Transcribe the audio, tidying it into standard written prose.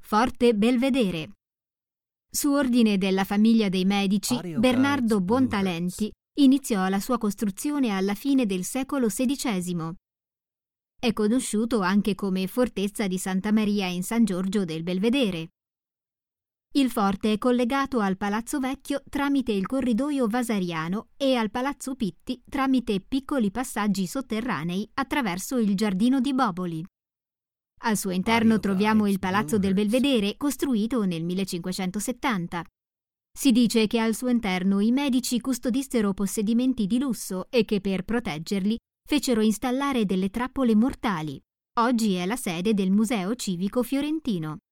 Forte Belvedere. Su ordine della famiglia dei Medici, Bernardo Buontalenti iniziò la sua costruzione alla fine del secolo XVI. È conosciuto anche come Fortezza di Santa Maria in San Giorgio del Belvedere. Il forte è collegato al Palazzo Vecchio tramite il corridoio Vasariano e al Palazzo Pitti tramite piccoli passaggi sotterranei attraverso il Giardino di Boboli. Al suo interno troviamo il Palazzo del Belvedere, costruito nel 1570. Si dice che al suo interno i Medici custodissero possedimenti di lusso e che per proteggerli fecero installare delle trappole mortali. Oggi è la sede del Museo Civico Fiorentino.